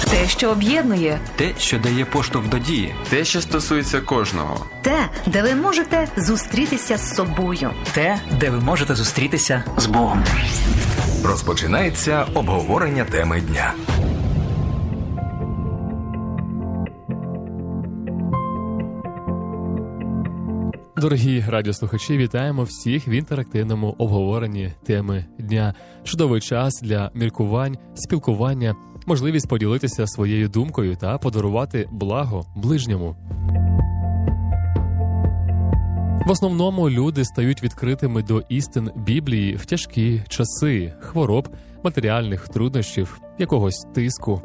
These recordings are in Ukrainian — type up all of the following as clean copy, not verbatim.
Те, що об'єднує. Те, що дає поштовх до дії. Те, що стосується кожного. Те, де ви можете зустрітися з собою. Те, де ви можете зустрітися з Богом. Розпочинається обговорення теми дня. Дорогі радіослухачі, вітаємо всіх в інтерактивному обговоренні теми дня. Чудовий час для міркувань, спілкування, можливість поділитися своєю думкою та подарувати благо ближньому. В основному люди стають відкритими до істин Біблії в тяжкі часи, хвороб, матеріальних труднощів, якогось тиску.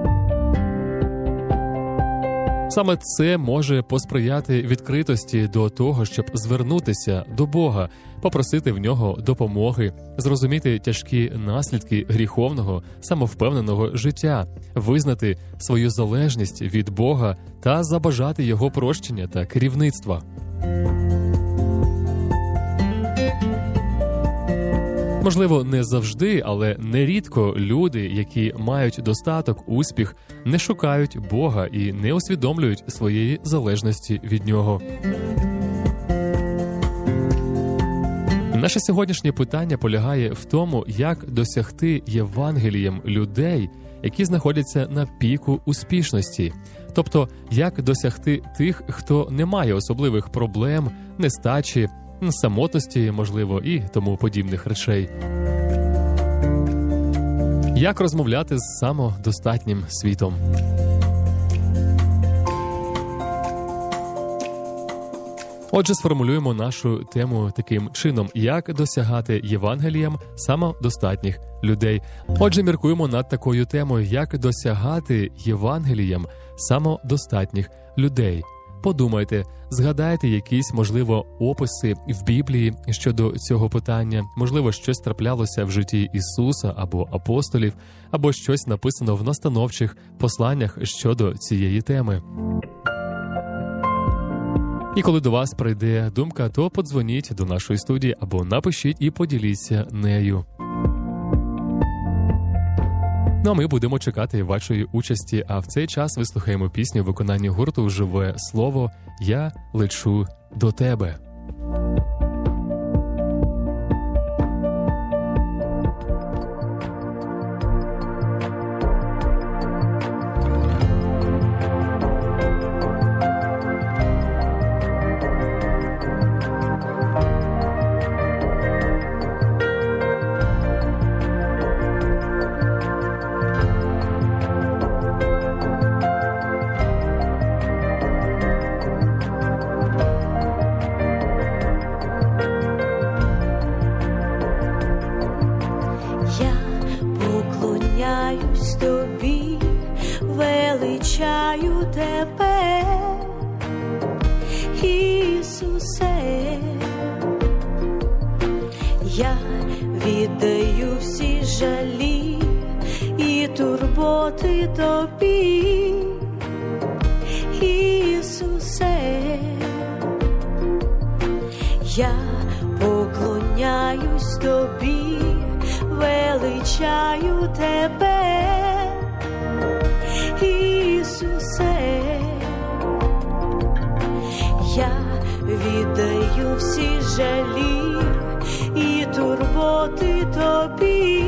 Саме це може посприяти відкритості до того, щоб звернутися до Бога, попросити в нього допомоги, зрозуміти тяжкі наслідки гріховного, самовпевненого життя, визнати свою залежність від Бога та забажати Його прощення та керівництва. Можливо, не завжди, але нерідко люди, які мають достаток, успіх, не шукають Бога і не усвідомлюють своєї залежності від Нього. Наше сьогоднішнє питання полягає в тому, як досягти Євангелієм людей, які знаходяться на піку успішності. Тобто, як досягти тих, хто не має особливих проблем, нестачі, самотності, можливо, і тому подібних речей. Як розмовляти з самодостатнім світом? Отже, сформулюємо нашу тему таким чином. Як досягати Євангелієм самодостатніх людей? Отже, міркуємо над такою темою. Як досягати Євангелієм самодостатніх людей? Подумайте, згадайте якісь, можливо, описи в Біблії щодо цього питання, можливо, щось траплялося в житті Ісуса або апостолів, або щось написано в настановчих посланнях щодо цієї теми. І коли до вас прийде думка, то подзвоніть до нашої студії або напишіть і поділіться нею. Ну а ми будемо чекати вашої участі, а в цей час вислухаємо пісню в виконанні гурту «Живе слово. Я лечу до тебе». Величаю тебе, Ісусе, я віддаю всі жалі і турботи тобі, Ісусе, я поклоняюсь тобі, величаю тебе, Ісусе, я віддаю всі жалі і турботи тобі,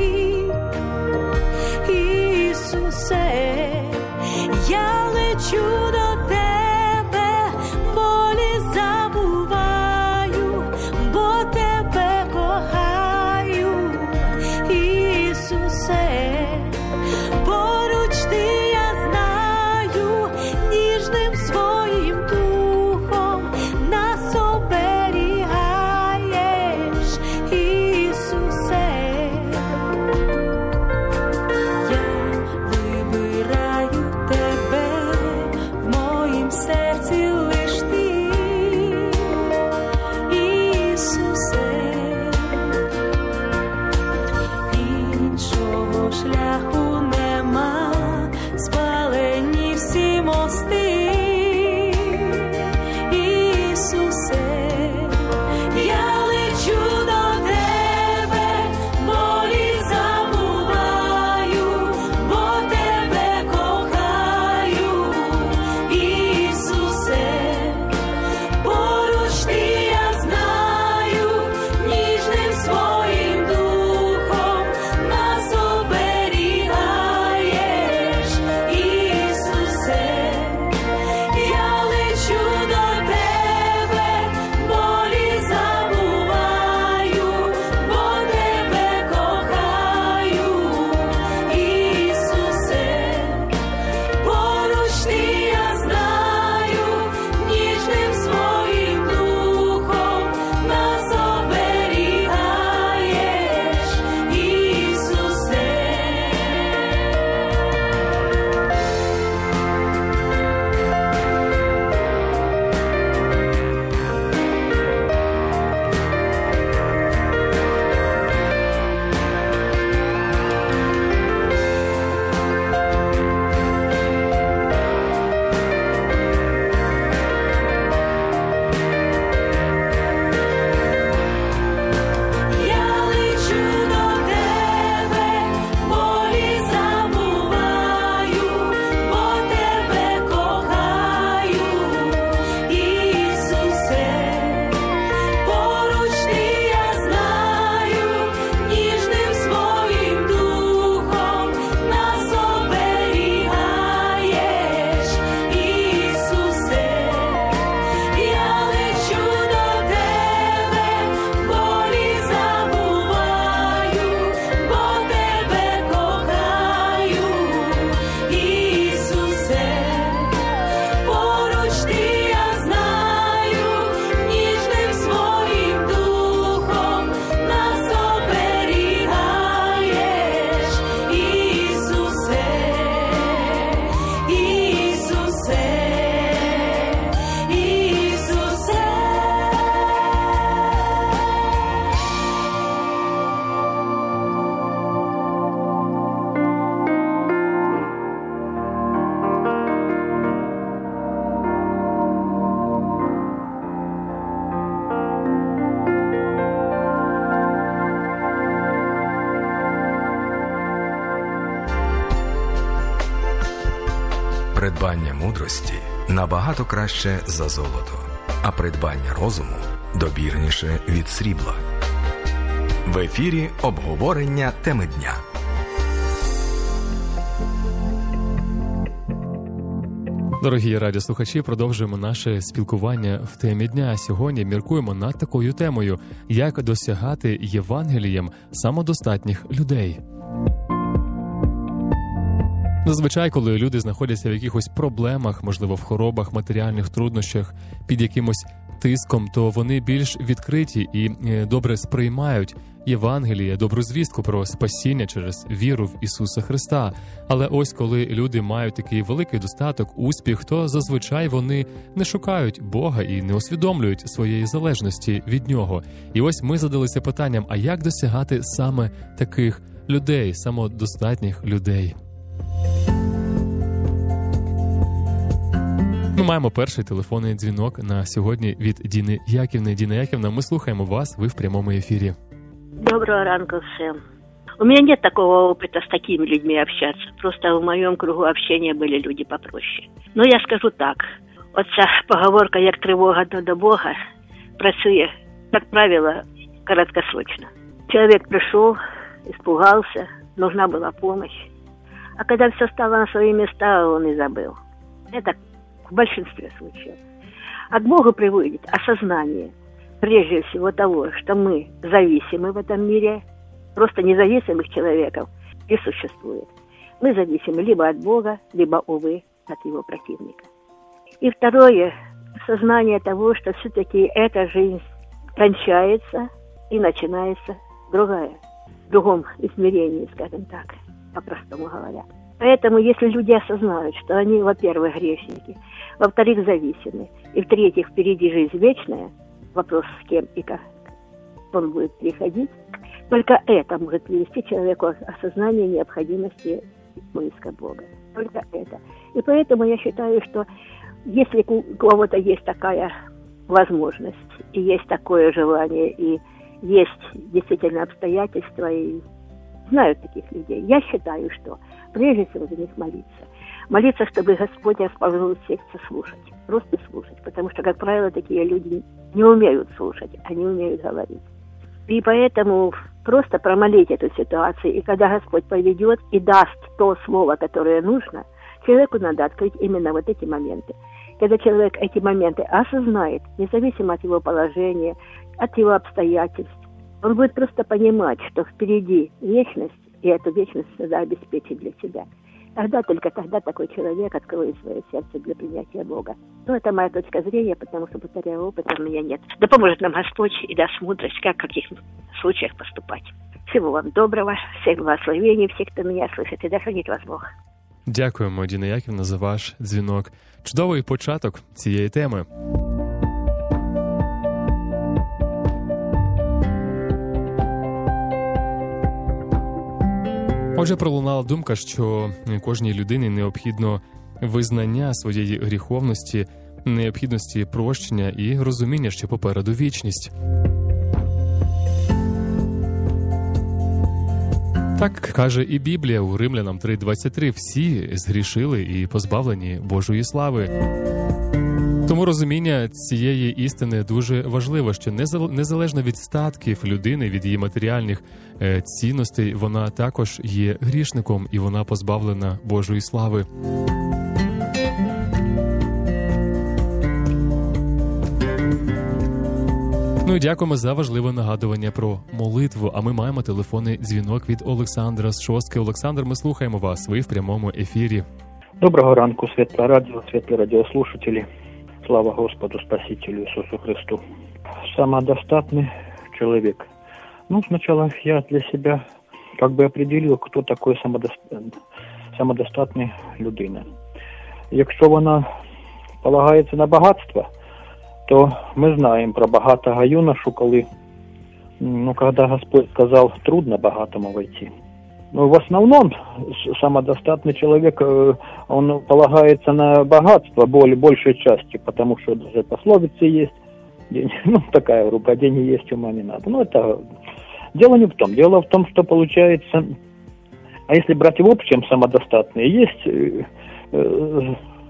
Ісусе, я лечу до тебе, болі забуваю, бо тебе кохаю, Ісусе, поруч ти. Своїм духом нас оберігаєш, Ісусе, я Придбання мудрості набагато краще за золото, а придбання розуму добірніше від срібла. В ефірі обговорення теми дня. Дорогі радіослухачі, продовжуємо наше спілкування в темі дня. Сьогодні міркуємо над такою темою, як досягати Євангелієм самодостатніх людей. Зазвичай, коли люди знаходяться в якихось проблемах, можливо, в хворобах, матеріальних труднощах, під якимось тиском, то вони більш відкриті і добре сприймають Євангеліє, добру звістку про спасіння через віру в Ісуса Христа. Але ось коли люди мають такий великий достаток, успіх, то зазвичай вони не шукають Бога і не усвідомлюють своєї залежності від Нього. І ось ми задалися питанням, а як досягати саме таких людей, самодостатніх людей? Ми маємо перший телефонний дзвінок на сьогодні від Діни Яківни. Діна Яківна, ми слухаємо вас, ви в прямому ефірі. Доброго ранку всем. У меня нет такого опыта с такими людьми общаться. Просто в моем кругу общения были люди попроще. Но я скажу так. Вот ця поговорка, як тривога до Бога, працює, как правило, короткосрочно. Человек пришел, испугался, нужна была помощь. А когда все стало на свои места, он и забыл. Это в большинстве случаев. А к Богу приводит осознание, прежде всего того, что мы зависимы в этом мире, просто независимых человеков не существует. Мы зависимы либо от Бога, либо, увы, от его противника. И второе, сознание того, что все-таки эта жизнь кончается и начинается другая, в другом измерении, скажем так, по-простому говоря. Поэтому, если люди осознают, что они, во-первых, грешники, во-вторых, зависимы, и в-третьих, впереди жизнь вечная, вопрос с кем и как он будет приходить, только это может привести человеку к осознанию необходимости поиска Бога. Только это. И поэтому я считаю, что если у кого-то есть такая возможность, и есть такое желание, и есть действительно обстоятельства, и знают таких людей, я считаю, что прежде всего за них молиться. Молиться, чтобы Господь расположил сердце слушать. Просто слушать. Потому что, как правило, такие люди не умеют слушать, они умеют говорить. И поэтому просто промолить эту ситуацию. И когда Господь поведет и даст то слово, которое нужно, человеку надо открыть именно вот эти моменты. Когда человек эти моменты осознает, независимо от его положения, от его обстоятельств, он будет просто понимать, что впереди вечность, и эту вечность всегда обеспечит для себя. Только тогда такой человек откроет свое сердце для принятия Бога. Но это моя точка зрения, потому что, повторяю, опыта у меня нет. Да поможет нам Господь и даст мудрость, как в каких случаях поступать. Всего вам доброго, всех благословений, всех, кто меня слышит, и да хранит вас Бог. Дякуємо, Діна Яківна, за ваш дзвінок. Чудовий початок цієї теми. Отже, пролунала думка, що кожній людині необхідно визнання своєї гріховності, необхідності прощення і розуміння, що попереду вічність. Так каже і Біблія у Римлянам 3:23. Всі згрішили і позбавлені Божої слави. Тому розуміння цієї істини дуже важливо, що незалежно від статків людини, від її матеріальних цінностей, вона також є грішником і вона позбавлена Божої слави. Ну і дякуємо за важливе нагадування про молитву. А ми маємо телефонний дзвінок від Олександра з Шостки. Олександр, ми слухаємо вас. Ви в прямому ефірі. Доброго ранку, світле радіо, світлі радіослушателі. Слава Господу Спасителю Иисусу Христу. Самодостатный человек. Сначала я для себя определил, кто такой самодостатний людина. Якщо вона полагається на багатство, то ми знаємо про багатого юношу, коли Господь сказав, трудно богатому войти. В основном самодостатный человек, он полагается на богатство большей части, потому что даже пословицы есть, такая рука, деньги есть, ума не надо. Это дело не в том. Дело в том, что получается, а если брать в общем самодостатные, есть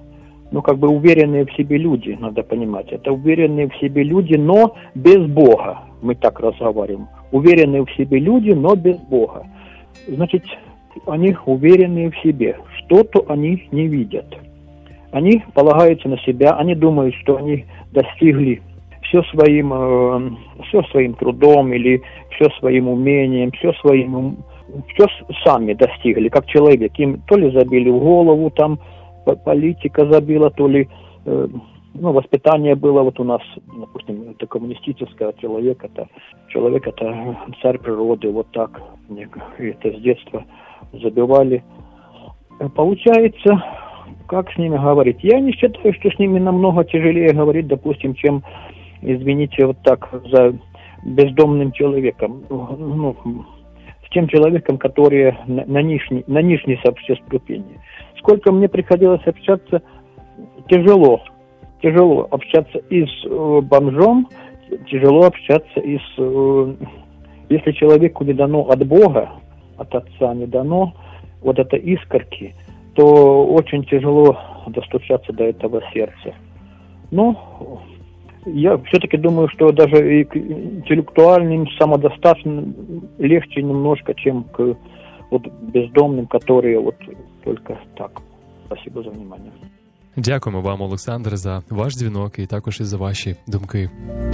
уверенные в себе люди, надо понимать. Это уверенные в себе люди, но без Бога. Мы так разговариваем. Уверенные в себе люди, но без Бога. Значит, они уверенные в себе. Что-то они не видят. Они полагаются на себя, они думают, что они достигли все своим трудом или все своим умением, все сами достигли, как человек. Им то ли забили в голову, там политика забила, то ли воспитание было. Вот у нас, допустим, это коммунистическое, человек это царь природы, вот так. Это с детства забивали. Получается, как с ними говорить? Я не считаю, что с ними намного тяжелее говорить, допустим, чем, извините, вот так, за бездомным человеком. С тем человеком, который на нижней вообще ступени. Сколько мне приходилось общаться, тяжело общаться и с бомжом, тяжело общаться и с... Если человеку не дано от Бога, от Отца не дано вот это искорки, то очень тяжело достучаться до этого сердца. Но я все-таки думаю, что даже и к интеллектуальным, самодостаточным легче немножко, чем к бездомным, которые только так. Спасибо за внимание. Дякуємо вам, Олександр, за ваш дзвінок і також і за ваші думки.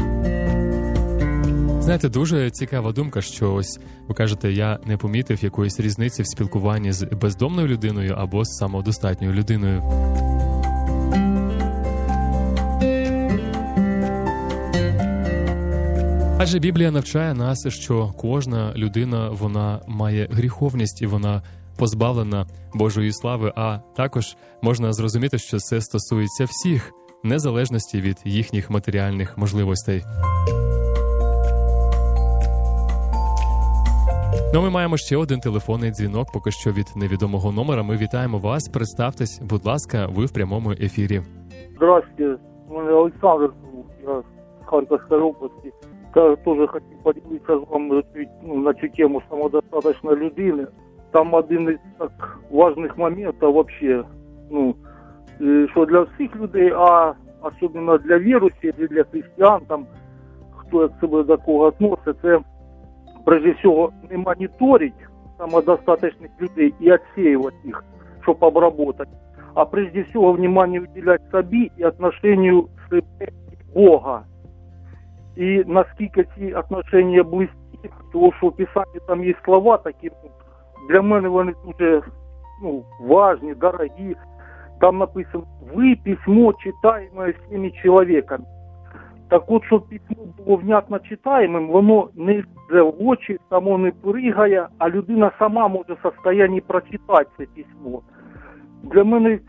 Знаєте, дуже цікава думка, що ось ви кажете, я не помітив якоїсь різниці в спілкуванні з бездомною людиною або з самодостатньою людиною. Адже Біблія навчає нас, що кожна людина, вона має гріховність і вона позбавлена Божої слави, а також можна зрозуміти, що це стосується всіх, незалежності від їхніх матеріальних можливостей. Ну, ми маємо ще один телефонний дзвінок, поки що від невідомого номера. Ми вітаємо вас. Представтесь, будь ласка, ви в прямому ефірі. Здравствуйте, мене Олександр, я з Харківської області. Я теж хотів поділитися з вами на цю тему самодостаточної людини. Там один із так важливих моментів вообще, що для всіх людей, а особливо для віруючих, для християн, там, хто як себе до кого відноситься, це прежде всего не мониторить самодостаточных людей и отсеивать их, чтобы обработать, а прежде всего внимание уделять себе и отношению с Бога. И насколько эти отношения близки, то что в Писании там есть слова такие, для меня они дуже важные, дорогие. Там написано: «Вы письмо, читаемое всеми человеками». Так от, щоб письмо було внятно читаємим, воно не лізе в очі, само не пригає, а людина сама може в состоянні прочитати це письмо. Для мене,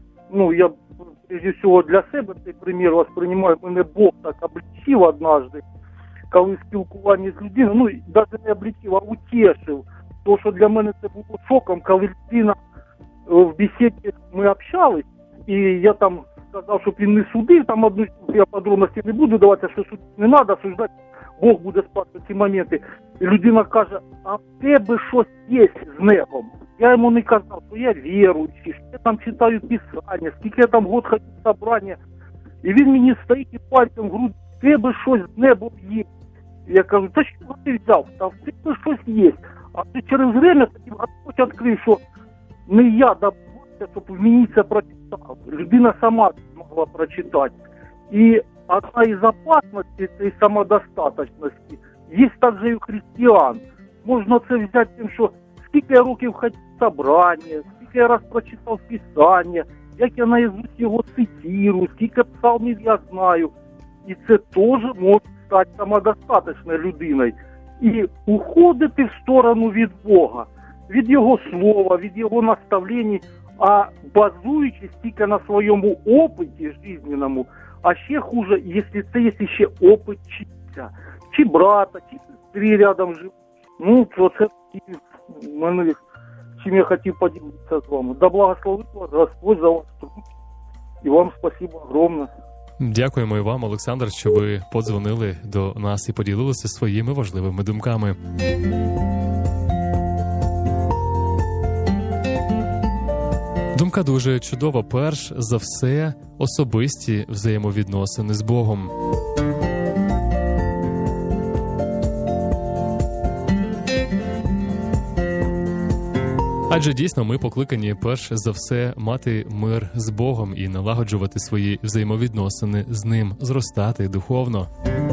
я прежде всього для себе цей примір восприймаю, мене Бог так обличив однажды, коли в спілкуванні з людиною, навіть не обличив, а утешив. Тому що для мене це було шоком, коли людина в бесіді ми общались, і я там сказав, щоб він не судив, там одну я подробності не буду давати, що судити не треба, осуждати, Бог буде спасти ці моменти. І людина каже: а в тебе щось є з небом? Я йому не казав, що я віруючий, що я там читаю Писання, скільки я там год ходив в собрання. І він мені стоїть і пальцем в груди: в тебе щось з небом є. Я кажу: та що ти взяв? Та в тебе щось є. А ти через время таким Господь відкрив, що не я добивався, щоб в мені це прочитав. Людина сама могла прочитати. І одна із опасностей цієї самодостаточності є також і у християн. Можна це взяти тим, що скільки я років ходив в собрання, скільки я раз прочитав Писання, як я наизусть його цитирую, скільки псалмів я знаю. І це теж може стати самодостаточною людиною. І уходити в сторону від Бога, від Його слова, від Його наставлень, а базуючись тільки на своєму опиті жизненному, а ще хуже, якщо це є ще опит читця, чи брата, чи сестри рядом живуть. То це мене, чим я хотів поділитися з вами. Да благословить вас Господь за ваш труд. І вам спасибо огромне. Дякуємо і вам, Олександр, що ви подзвонили до нас і поділилися своїми важливими думками. Думка дуже чудова. Перш за все, особисті взаємовідносини з Богом. Адже дійсно ми покликані перш за все мати мир з Богом і налагоджувати свої взаємовідносини з Ним, зростати духовно.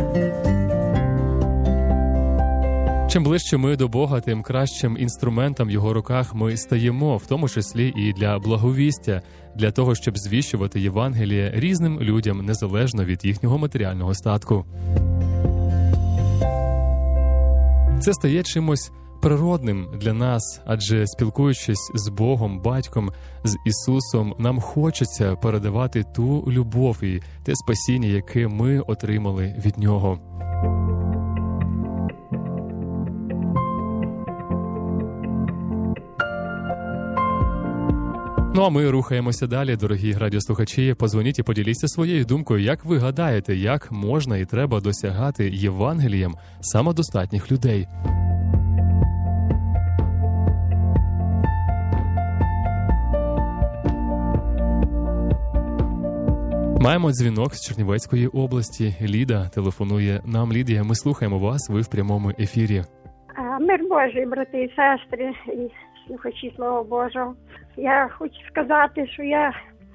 Чим ближче ми до Бога, тим кращим інструментом в Його руках ми стаємо, в тому числі і для благовістя, для того, щоб звіщувати Євангеліє різним людям, незалежно від їхнього матеріального статку. Це стає чимось природним для нас, адже спілкуючись з Богом, Батьком, з Ісусом, нам хочеться передавати ту любов і те спасіння, яке ми отримали від Нього. Ну а ми рухаємося далі, дорогі радіослухачі. Позвоніть і поділіться своєю думкою, як ви гадаєте, як можна і треба досягати Євангелієм самодостатніх людей. Маємо дзвінок з Чернівецької області. Ліда телефонує нам. Лідія, ми слухаємо вас, ви в прямому ефірі. Мир Божий, брати і сестри, і слухачі Слова Божого. Я хочу сказати, що я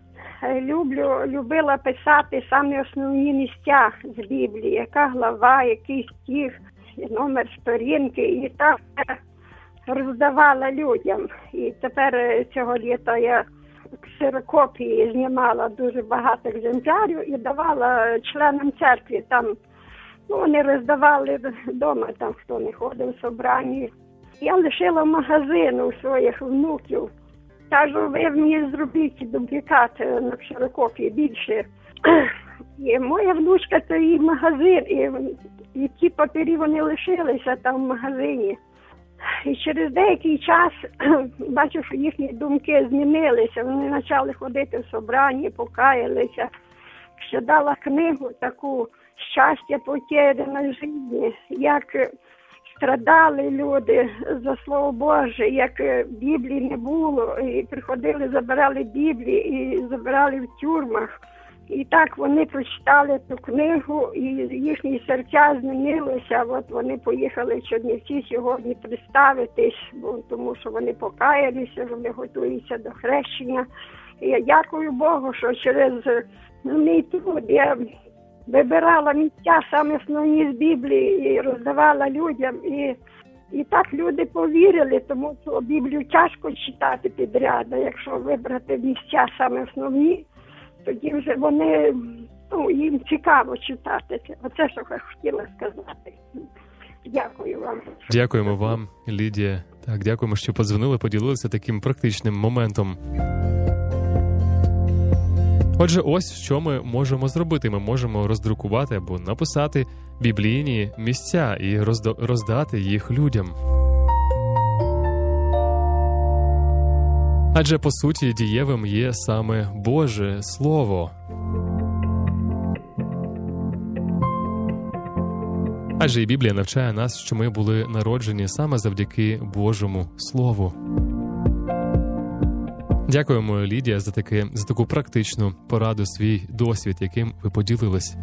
любила писати самі основні місця з Біблії, яка глава, який стих, номер сторінки, і так роздавала людям. І тепер цього літа я ксерокопії знімала дуже багато екземплярів і давала членам церкви. Там, вони роздавали вдома, там хто не ходив в собранні. Я лишила магазин у своїх внуків. Кажу, ви мені зробіть дублікат на ксерокопії більше. І моя внучка, то її магазин, і ті папері вони лишилися там в магазині. І через деякий час бачу, що їхні думки змінилися. Вони почали ходити в собрання, покаялися. Ще дала книгу таку «Щастя потеряне житті», як страдали люди за Слово Боже, як Біблії не було, і приходили, забирали Біблії і забирали в тюрмах. І так вони прочитали ту книгу, і їхні серця змінилися. От вони поїхали в Чернівці сьогодні представитись, тому що вони покаялися, вони готуються до хрещення. І я дякую Богу, що через мій труд я вибирала місця саме основні з Біблії і роздавала людям. І так люди повірили, тому що Біблію тяжко читати підряд. Якщо вибрати місця саме основні, тоді вже вони, їм цікаво читати. Оце, що я хотіла сказати. Дякую вам. Дякуємо вам, Лідія. Так, дякуємо, що подзвонили, поділилися таким практичним моментом. Отже, ось що ми можемо зробити. Ми можемо роздрукувати або написати біблійні місця і роздати їх людям. Адже, по суті, дієвим є саме Боже Слово. Адже і Біблія навчає нас, що ми були народжені саме завдяки Божому Слову. Дякуємо, Лідія, за таку практичну пораду, свій досвід, яким ви поділились.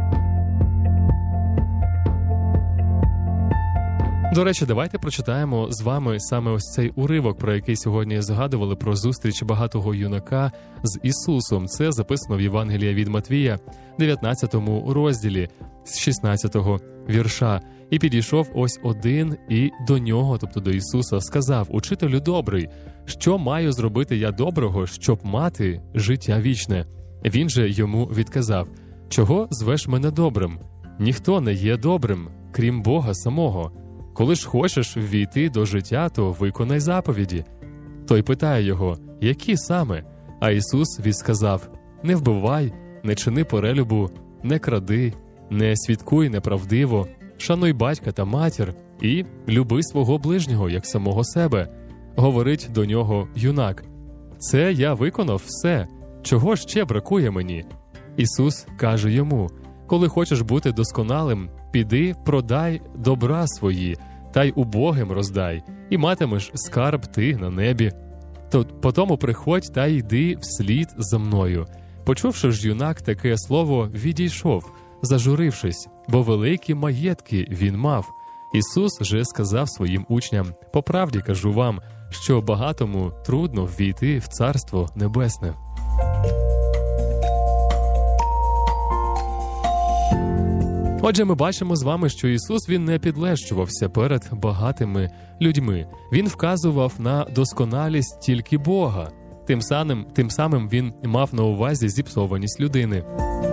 До речі, давайте прочитаємо з вами саме ось цей уривок, про який сьогодні згадували, про зустріч багатого юнака з Ісусом. Це записано в Євангелії від Матвія, 19 розділі, з 16-го вірша. «І підійшов ось один, і до нього, тобто до Ісуса, сказав: Учителю добрий, що маю зробити я доброго, щоб мати життя вічне? Він же йому відказав: Чого звеш мене добрим? Ніхто не є добрим, крім Бога самого. Коли ж хочеш ввійти до життя, то виконай заповіді». Той питає його: які саме? А Ісус відсказав: не вбивай, не чини перелюбу, не кради, не свідкуй неправдиво, шануй батька та матір і люби свого ближнього, як самого себе. Говорить до нього юнак: це я виконав все, чого ще бракує мені? Ісус каже йому: коли хочеш бути досконалим, піди, продай добра свої, та й убогим роздай, і матимеш скарб ти на небі. То потому приходь та йди вслід за мною. Почувши ж юнак таке слово, відійшов, зажурившись, бо великі маєтки він мав. Ісус же сказав своїм учням: по правді кажу вам, що багатому трудно ввійти в Царство Небесне. Отже, ми бачимо з вами, що Ісус, Він не підлещувався перед багатими людьми. Він вказував на досконалість тільки Бога. Тим самим Він мав на увазі зіпсованість людини.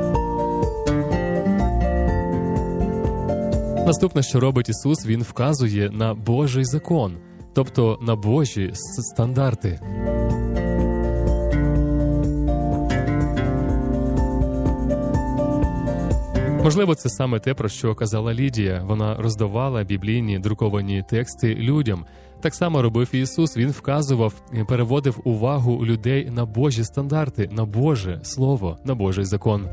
Наступне, що робить Ісус, Він вказує на Божий закон, тобто на Божі стандарти. Можливо, це саме те, про що казала Лідія. Вона роздавала біблійні друковані тексти людям. Так само робив і Ісус. Він вказував, переводив увагу людей на Божі стандарти, на Боже Слово, на Божий закон.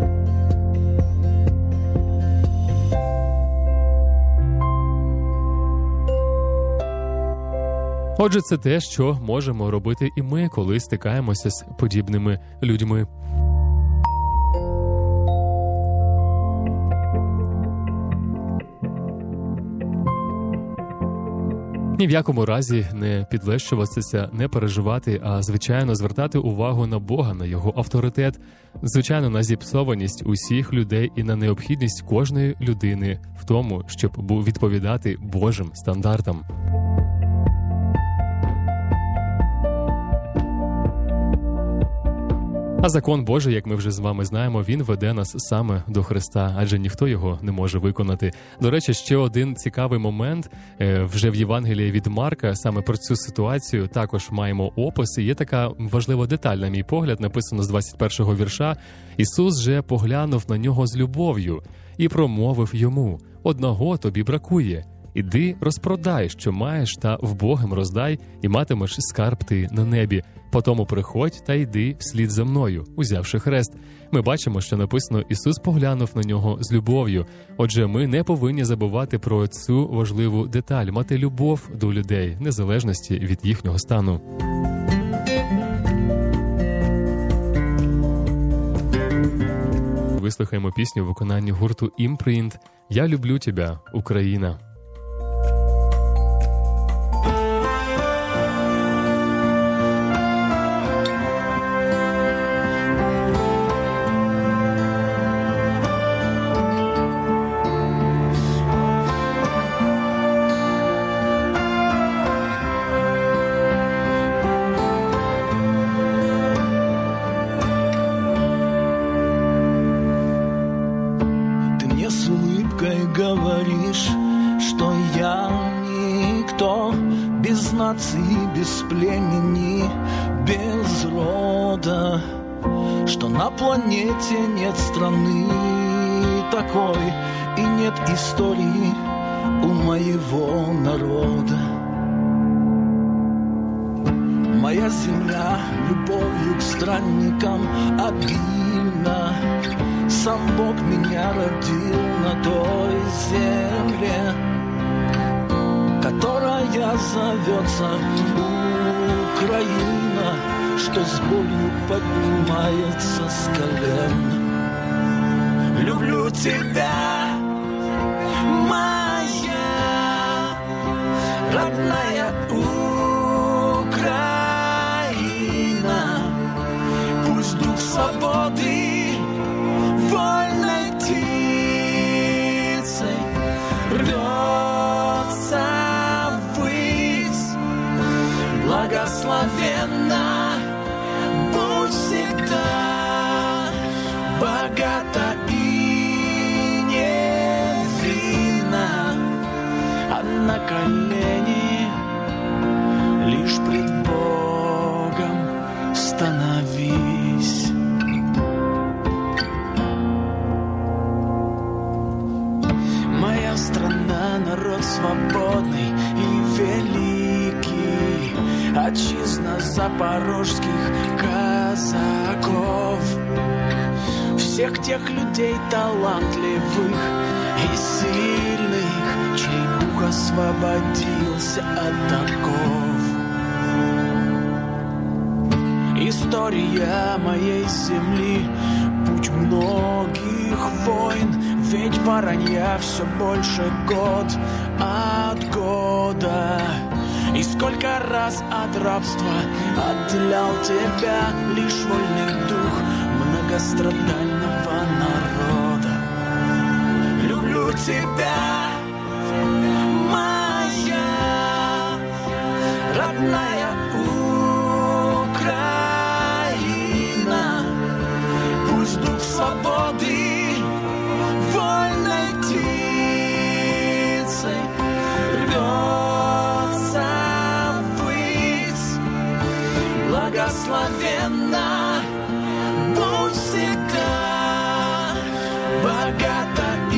Отже, це те, що можемо робити і ми, коли стикаємося з подібними людьми. Ні в якому разі не підлещуватися, не переживати, а, звичайно, звертати увагу на Бога, на Його авторитет, звичайно, на зіпсованість усіх людей і на необхідність кожної людини в тому, щоб відповідати Божим стандартам. А закон Божий, як ми вже з вами знаємо, він веде нас саме до Христа, адже ніхто його не може виконати. До речі, ще один цікавий момент. Вже в Євангелії від Марка саме про цю ситуацію також маємо опис. І є така важлива деталь, на мій погляд, написано з 21-го вірша. Ісус же поглянув на нього з любов'ю і промовив йому: «Одного тобі бракує. Іди, розпродай, що маєш, та вбогим роздай, і матимеш скарб ти на небі. Потому приходь та йди вслід за мною, узявши хрест». Ми бачимо, що написано: Ісус поглянув на нього з любов'ю. Отже, ми не повинні забувати про цю важливу деталь – мати любов до людей, в незалежності від їхнього стану. Вислухаємо пісню в виконанні гурту «Імпринт» «Я люблю тебе, Україна». Без племени, без рода, что на планете нет страны такой и нет истории у моего народа. Моя земля любовью к странникам обильна, сам Бог меня родил на той земле, которая зовется Украина, что с болью поднимается с колен. Люблю тебя, моя родная Украина. Пусть дух свободы вольной птицей рвется ввысь. Благословенна будь всегда, богата и невинна, а на колени лишь пред Богом становись. Моя страна, народ свободный и великий, отчизна запорожских казаков, всех тех людей талантливых и сильных, чей дух освободился от оков. история моей земли, путь многих войн, ведь воронья все больше год от года. И сколько раз от рабства отделял тебя лишь вольный дух многострадального народа. Люблю тебя, моя родная Украина. Пусть дух свободы вольной птицей рвется ввысь. Благословенна будь всегда, богата и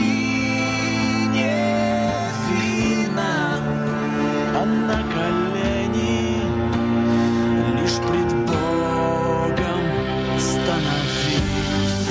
невинна, а на колени лишь пред Богом становись.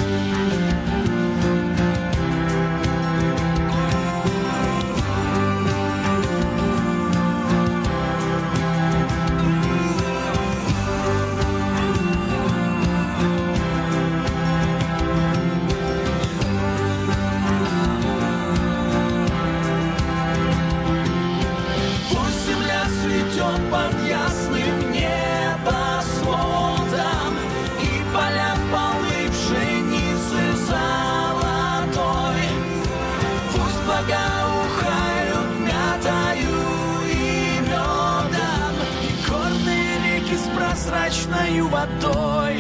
Пусть земля цветет под ясным небосводом, и поля полны пшеницы золотой. Пусть благоухают мятою и медом, и горные реки с прозрачною водой.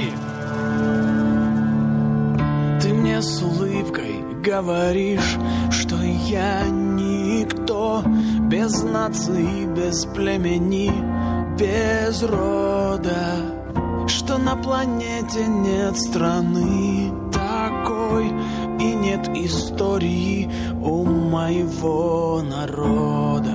Ты мне с улыбкой говоришь, что я никто, без нации, без племени, без рода, что на планете нет страны такой и нет истории у моего народа.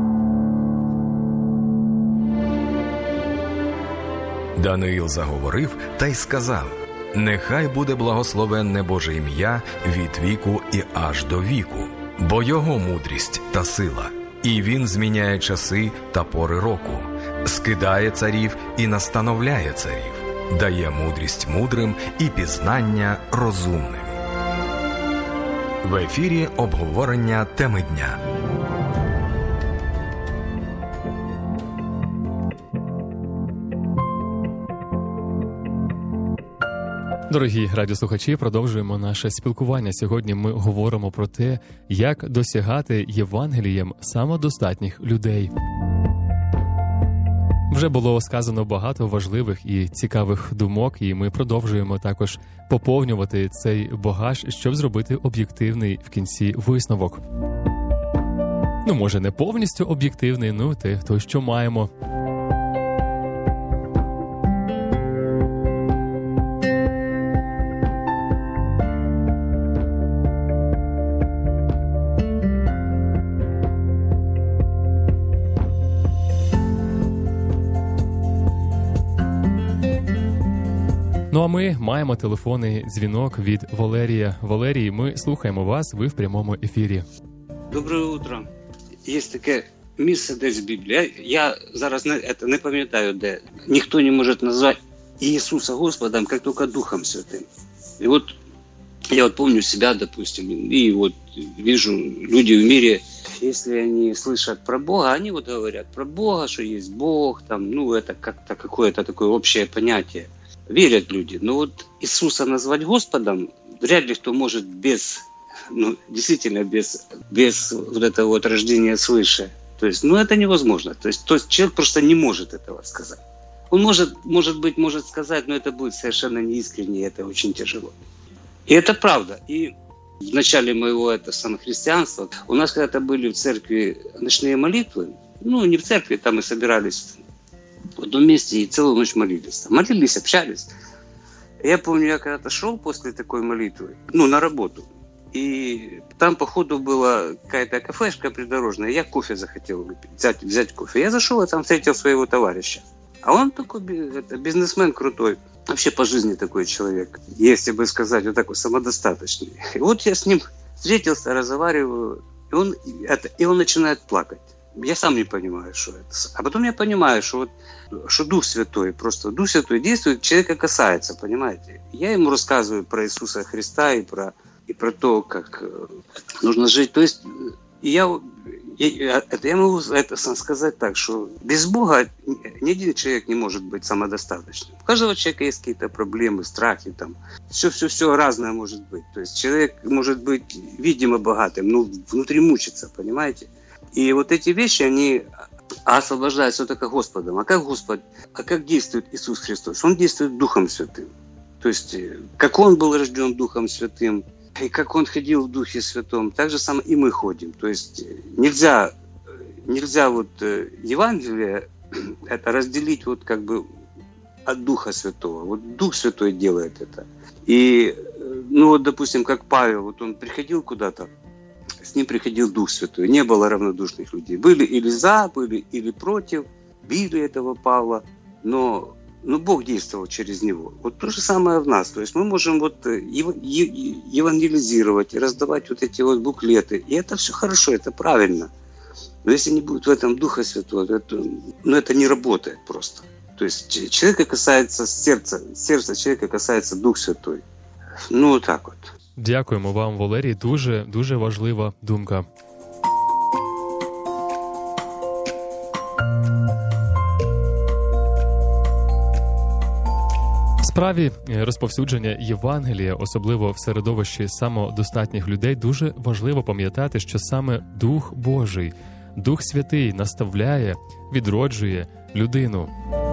Даниїл заговорив та й сказав: «Нехай буде благословенне Боже ім'я від віку і аж до віку, бо Його мудрість та сила, і Він зміняє часи та пори року, скидає царів і настановляє царів, дає мудрість мудрим і пізнання розумним». В ефірі обговорення теми дня. Дорогі радіослухачі, продовжуємо наше спілкування. Сьогодні ми говоримо про те, як досягати Євангелієм самодостатніх людей. Вже було сказано багато важливих і цікавих думок, і ми продовжуємо також поповнювати цей багаж, щоб зробити об'єктивний в кінці висновок. Ну, може, не повністю об'єктивний, ну, той, що маємо. Ну а ми маємо телефонний дзвінок від Валерія. Валерій, ми слухаємо вас, ви в прямому ефірі. Доброе утро. Є таке місце десь в Біблії. Я зараз не пам'ятаю, де. Ніхто не може назвати Ісуса Господом, як тільки Духом Святим. І от я вот помню себя, допустим, и вот вижу люди в мире, если они слышат про Бога, они вот говорят про Бога, что есть Бог, там, ну, это как-то какое-то такое общее понятие. Верят люди. Но вот Иисуса назвать Господом вряд ли кто может без, ну, действительно без вот этого вот рождения свыше. То есть, ну, это невозможно. То есть человек просто не может этого сказать. Он может сказать, но это будет совершенно неискренне, и это очень тяжело. И это правда. И в начале моего самохристианства у нас когда-то были в церкви ночные молитвы. Ну, не в церкви, там мы собирались в одном месте и целую ночь молились. Молились, общались. Я помню, я когда-то шел после такой молитвы, ну, на работу. И там, походу, была какая-то кафешка придорожная. Я кофе захотел выпить, взять кофе. Я зашел, и там встретил своего товарища. А он такой бизнесмен крутой. Вообще по жизни такой человек. Если бы сказать, вот такой самодостаточный. И вот я с ним встретился, разговариваю. И он начинает плакать. я сам не понимаю, что это. А потом я понимаю, что Дух Святой, просто Дух Святой действует, человека касается, понимаете? Я ему рассказываю про Иисуса Христа и про то, как нужно жить. То есть я могу сказать так, что без Бога ни один человек не может быть самодостаточным. У каждого человека есть какие-то проблемы, страхи, там. Все разное может быть. То есть человек может быть видимо богатым, но внутри мучиться, понимаете? И вот эти вещи, они освобождаются только Господом. А как действует Иисус Христос? Он действует Духом Святым. То есть, как Он был рожден Духом Святым, и как Он ходил в Духе Святом, так же самое и мы ходим. То есть, нельзя Евангелие это разделить от Духа Святого. Вот Дух Святой делает это. И, допустим, как Павел, он приходил куда-то, с ним приходил Дух Святой. Не было равнодушных людей. Были или за, были или против, били этого Павла, но Бог действовал через него. Вот то же самое в нас. То есть мы можем евангелизировать, раздавать эти буклеты. И это все хорошо, это правильно. Но если не будет в этом Духа Святого, это не работает просто. То есть человека касается сердца человека касается Дух Святой. Так от. Дякуємо вам, Валерій. Дуже, дуже важлива думка. В справі розповсюдження Євангелія, особливо в середовищі самодостатніх людей, дуже важливо пам'ятати, що саме Дух Божий, Дух Святий наставляє, відроджує людину.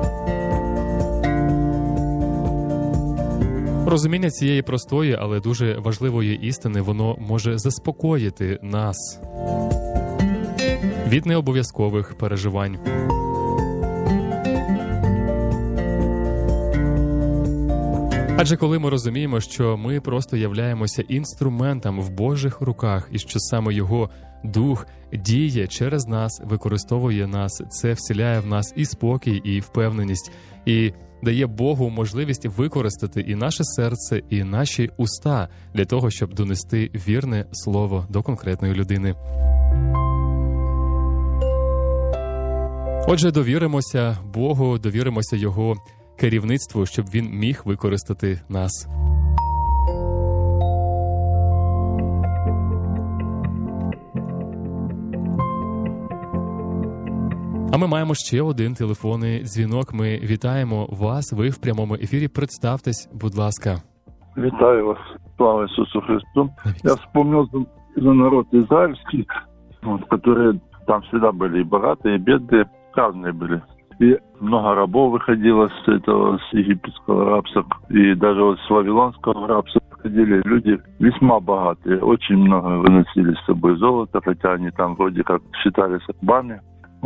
Розуміння цієї простої, але дуже важливої істини, воно може заспокоїти нас від необов'язкових переживань. Адже коли ми розуміємо, що ми просто являємося інструментом в Божих руках, і що саме Його Дух діє через нас, використовує нас, це вселяє в нас і спокій, і впевненість, і дає Богу можливість використати і наше серце, і наші уста для того, щоб донести вірне слово до конкретної людини. Отже, довіримося Богу, довіримося Його керівництву, щоб Він міг використати нас. А ми маємо ще один телефонний дзвінок. Ми вітаємо вас. Ви в прямому ефірі. Представтесь, будь ласка. Вітаю вас. Слава Ісусу Христу. Я вспомнил за народ израильский, которые там всегда были и богатые, и бедные, разные были. И много рабов выходило с египетского рабства, и даже с вавилонского рабства выходили люди весьма богатые. Очень много выносили с собой золота, хотя они там вроде как считались рабами.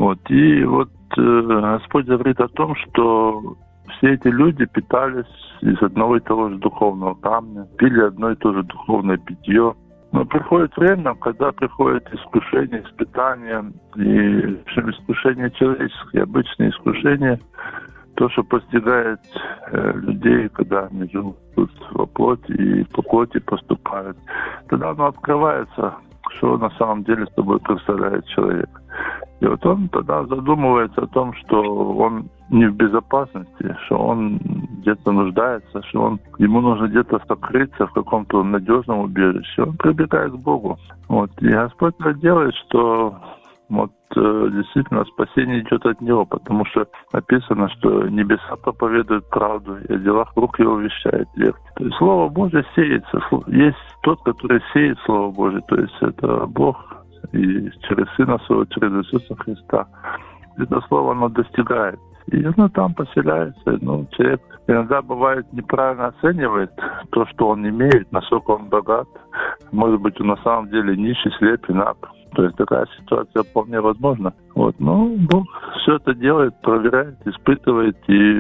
И Господь говорит о том, что все эти люди питались из одного и того же духовного камня, пили одно и то же духовное питье. Но приходит время, когда приходит искушение, испытание, и искушение человеческие, обычные искушения, то, что постигает людей, когда они живут во плоти и по плоти поступают, тогда оно открывается, что на самом деле с тобой представляет человек. И он тогда задумывается о том, что он не в безопасности, что он где-то нуждается, что ему нужно где-то сокрыться в каком-то надежном убежище. Он прибегает к Богу. И Господь делает, что действительно спасение идет от Него, потому что написано, что небеса проповедуют правду, и о делах рук Его вещает вверх. То есть Слово Божие сеется. Есть тот, который сеет Слово Божие, то есть это Бог, и через Сына Своего, через Иисуса Христа. Это Слово, оно достигает. И оно там поселяется. Человек иногда, бывает, неправильно оценивает то, что он имеет, насколько он богат. Может быть, он на самом деле нищий, слеп и наг. То есть такая ситуация вполне возможна. Бог все это делает, проверяет, испытывает,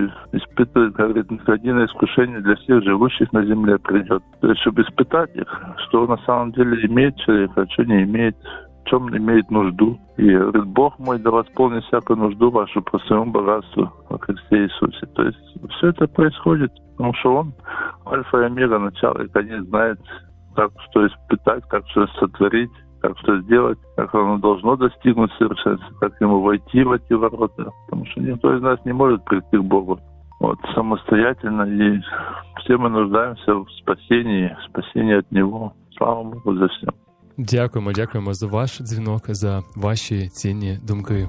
говорит, один искушение для всех живущих на земле придет. То есть, чтобы испытать их, что на самом деле имеет человек, а что не имеет, в чем имеет нужду. И говорит, Бог мой, да восполнит всякую нужду вашу по своему богатству во Христе Иисусе. То есть все это происходит, потому что Он альфа и омега, начало и конец, знает, как что испытать, как что сотворить, как что сделать, как оно должно достигнуть совершенства, как ему войти в эти ворота. Потому что никто из нас не может прийти к Богу самостоятельно, и все мы нуждаемся в спасении от Него. Слава Богу за все. Дякуємо за ваш дзвінок, за ваші цінні думки.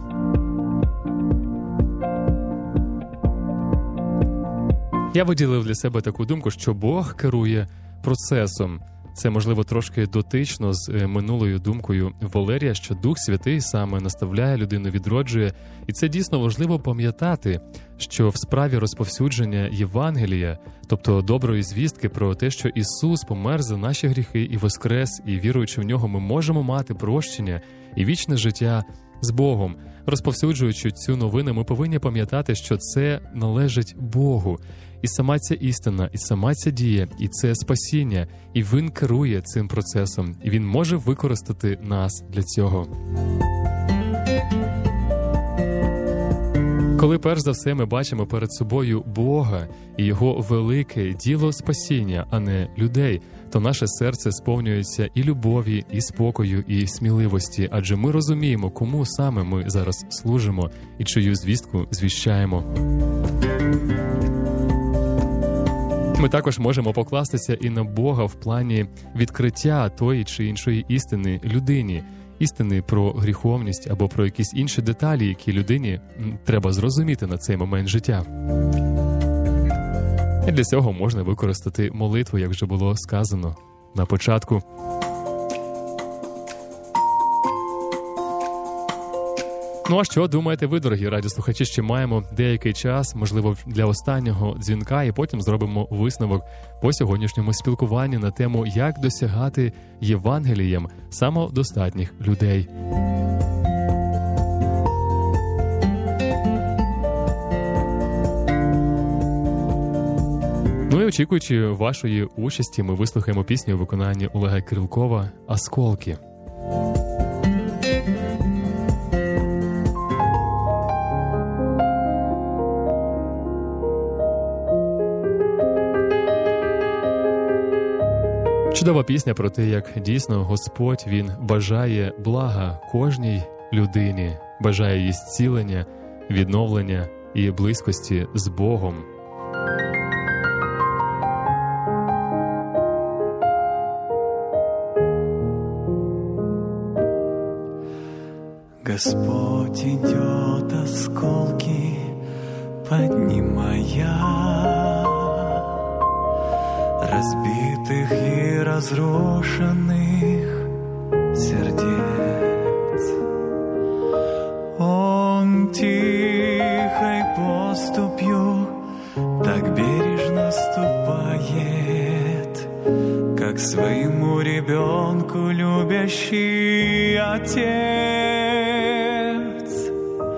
Я виділив для себе таку думку, що Бог керує процесом. Це, можливо, трошки дотично з минулою думкою Валерія, що Дух Святий саме наставляє людину, відроджує. І це дійсно важливо пам'ятати, що в справі розповсюдження Євангелія, тобто доброї звістки про те, що Ісус помер за наші гріхи і воскрес, і віруючи в Нього, ми можемо мати прощення і вічне життя з Богом. Розповсюджуючи цю новину, ми повинні пам'ятати, що це належить Богу. І сама ця істина, і сама ця дія, і це спасіння, і Він керує цим процесом, і Він може використати нас для цього. Коли перш за все ми бачимо перед собою Бога і Його велике діло спасіння, а не людей, то наше серце сповнюється і любові, і спокою, і сміливості, адже ми розуміємо, кому саме ми зараз служимо і чию звістку звіщаємо. Ми також можемо покластися і на Бога в плані відкриття тої чи іншої істини людині, істини про гріховність або про якісь інші деталі, які людині треба зрозуміти на цей момент життя. І для цього можна використати молитву, як вже було сказано на початку. Ну а що думаєте ви, дорогі радіослухачі? Ще маємо деякий час, можливо, для останнього дзвінка, і потім зробимо висновок по сьогоднішньому спілкуванню на тему, як досягати Євангелієм самодостатніх людей. Ну і очікуючи вашої участі, ми вислухаємо пісню у виконанні Олега Кирилкова «Осколки». Чудова пісня про те, як дійсно Господь, Він бажає блага кожній людині, бажає її зцілення, відновлення і близькості з Богом. Господь идет, осколки поднимая, разбитых и разрушенных сердец. Он тихой поступью так бережно ступает, как своему ребенку любящий отец.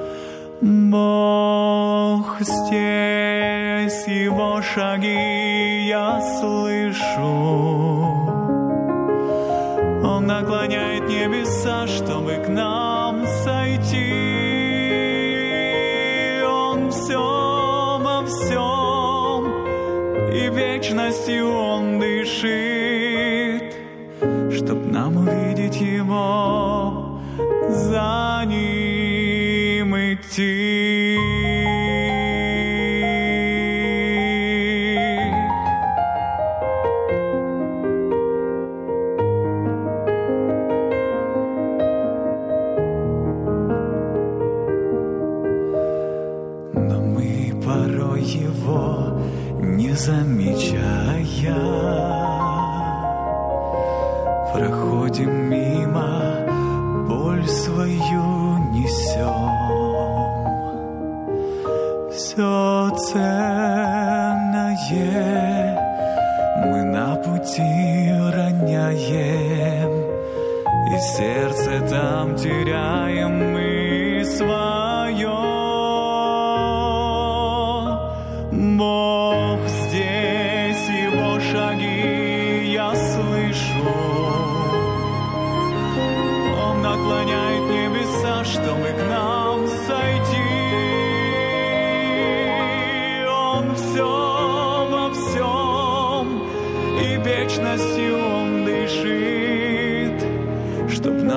Бог здесь, Его шаги я слышу. Он наклоняет небеса, чтобы к нам сойти. Он всем во всем, и вечностью Он дышит, чтоб нам увидеть Его, за Ним идти. Но мы порой Его не замечая проходим мимо, боль свою несем. Все ценное мы на пути роняем, и сердце там теряем мы свое. Бог здесь, Его шаги я слышу. Он наклоняет небеса, чтобы к нам сойти. Он все во всем, и вечностью Он дышит, чтоб нам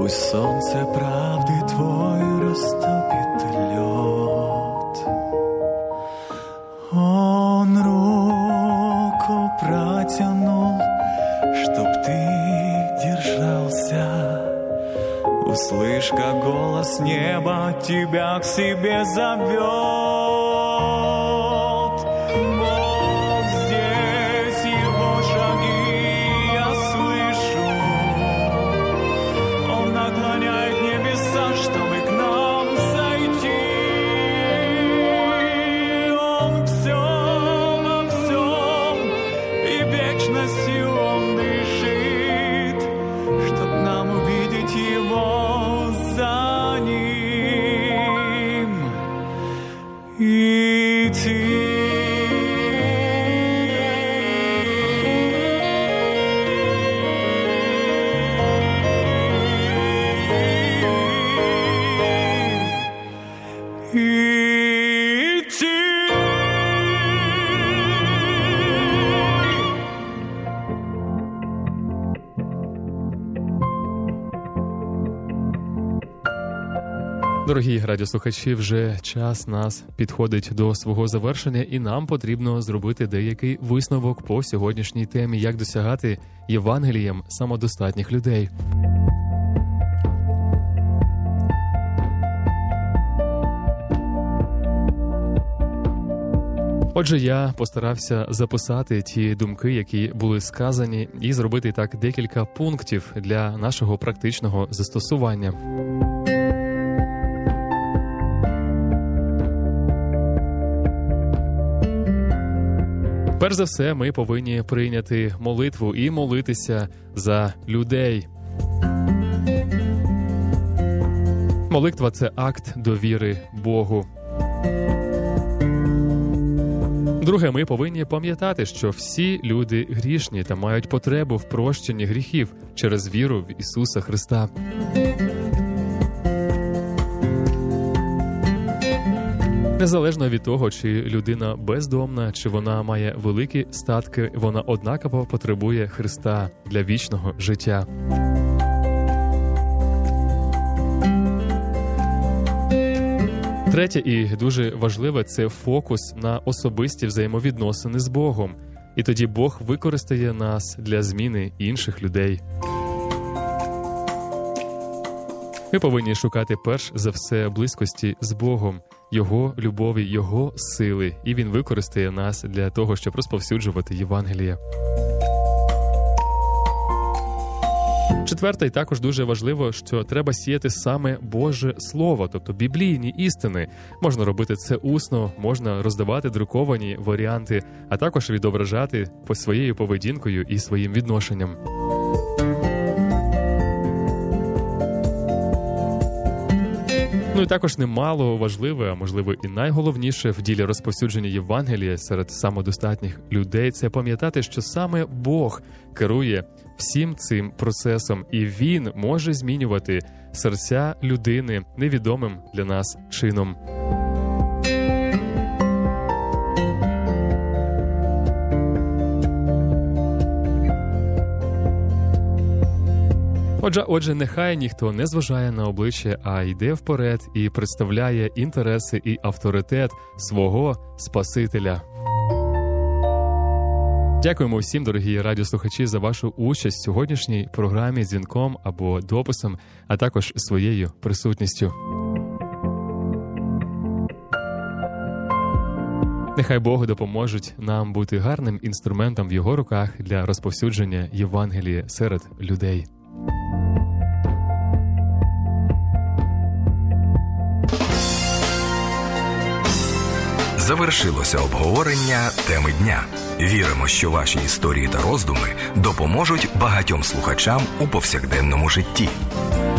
Пусть солнце правды твой растопит лед. Он руку протянул, чтоб ты держался. Услышь, как голос неба тебя к себе зовет. Бог здесь, его шаги я слышу. Он наклоняет небеса, чтобы к нам зайти. Он всем, во всем, и вечностью он дышит, чтоб нам увидеть его за ним идти. Дорогі радіослухачі, вже час нас підходить до свого завершення, і нам потрібно зробити деякий висновок по сьогоднішній темі, як досягати Євангелієм самодостатніх людей. Отже, я постарався записати ті думки, які були сказані, і зробити так декілька пунктів для нашого практичного застосування. Перш за все, ми повинні прийняти молитву і молитися за людей. Молитва – це акт довіри Богу. Друге, ми повинні пам'ятати, що всі люди грішні та мають потребу в прощенні гріхів через віру в Ісуса Христа. Незалежно від того, чи людина бездомна, чи вона має великі статки, вона однаково потребує Христа для вічного життя. Третє і дуже важливе – це фокус на особисті взаємовідносини з Богом. І тоді Бог використає нас для зміни інших людей. Ми повинні шукати перш за все близькості з Богом, Його любові, Його сили, і Він використає нас для того, щоб розповсюджувати Євангеліє. Четверте, і також дуже важливо, що треба сіяти саме Боже Слово, тобто біблійні істини. Можна робити це усно, можна роздавати друковані варіанти, а також відображати своєю поведінкою і своїм відношенням. Ну і також немало важливе, а можливо і найголовніше в ділі розповсюдження Євангелія серед самодостатніх людей – це пам'ятати, що саме Бог керує всім цим процесом, і Він може змінювати серця людини невідомим для нас чином. Отже, нехай ніхто не зважає на обличчя, а йде вперед і представляє інтереси і авторитет свого Спасителя. Дякуємо всім, дорогі радіослухачі, за вашу участь в сьогоднішній програмі дзвінком або дописом, а також своєю присутністю. Нехай Бог допоможуть нам бути гарним інструментом в Його руках для розповсюдження Євангелія серед людей. Завершилося обговорення теми дня. Віримо, що ваші історії та роздуми допоможуть багатьом слухачам у повсякденному житті.